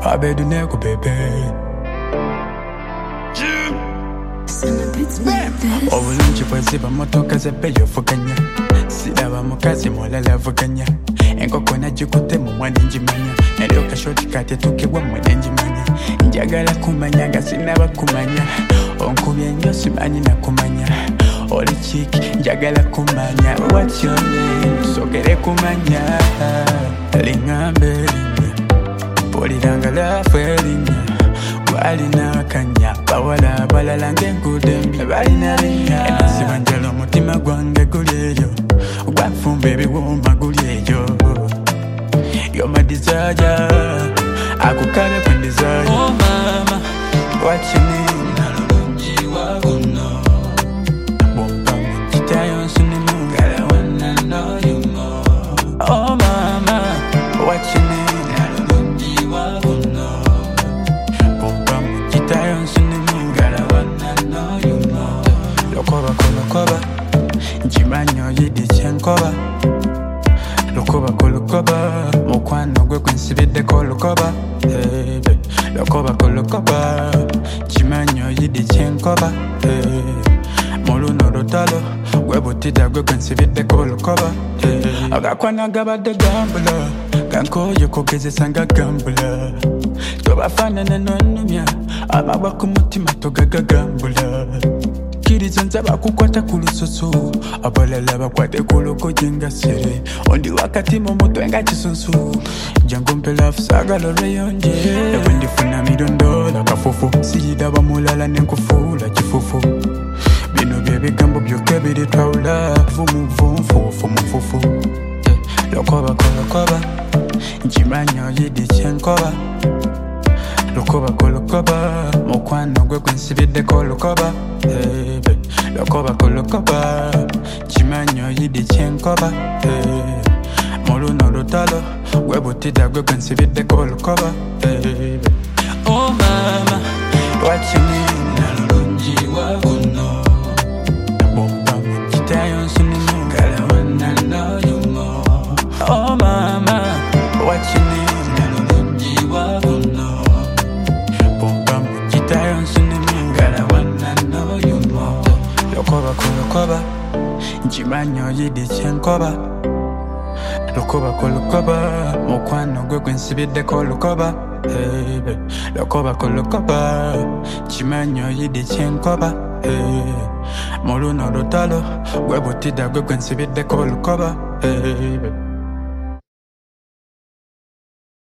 abedu neko bebe. Obulungi bweziba motoka zepeyo vuganya siraba mukazi mulala avuganya enkoko nagikutte mu mwana njimanya naye okashoti kati tukibwa mwene njimanya njagala kumanya nga sinaba kumanya onkubye nnyo simanyi nakumanya oli kiki njagala kumanya what's your name sogere kumanya lingambe linnya poliranga lafu erinnya balina kanya bawala balala ng'enguudo embi balina linnya enasiba njala omutima gwange guli eyo gwafumba ebiwuma guli eyo you're my desire akukabe ku desire oh mama what's your name nalungi wabuno bomba mukitayo nsunimu ngala wanna know you more oh mama what's your name Lokoba, njimanyo yidi chenkoba Lokoba kolokoba, mukwano gwe kwinsibidde kolokoba Lokoba kolokoba, njimanyo yidi chenkoba Muluno lutalo, gwe butida gwe kwinsibidde kolokoba Agakwana gabadde gambula, gankoyo kogezesa nga gambula Tobafanana n'onnumya, amabwa ku mutima togagagambula Kiriza nzaba kukwata ku lususu abalala bakwate ku lugoye nga sere ondi wakati mu mutwe nga kisunsu jangu mpe lafu saagala olweyonje ewe ndifuna mirondoola kafufu siyidaba mulala nenkufuula kifufu bino byebigambo byokka ebiritwawula fumufufu lokoba kolokoba nkimanyi oyidi kyenkoba Lokoba kolokoba, mukwano gwe kwinsibideko lukoba Lokoba kolokoba, kimanyi oyidi kyenkoba Muluno lutalo, gwe butida gwe kwinsibideko lukoba Oh mama, what's your name? Nalungi wabuno Bomba mukitayo nsunimu ngala wanna know you more Oh mama, what's your name? Nalungi wabuno Lokoba kolokoba, njimanyi oyidi kyenkoba Lokoba kolokoba, mukwano gwe kwinsibideko lukoba Lokoba kolokoba, njimanyi oyidi kyenkoba Muluno lutalo, gwe butida gwe kwinsibideko lukoba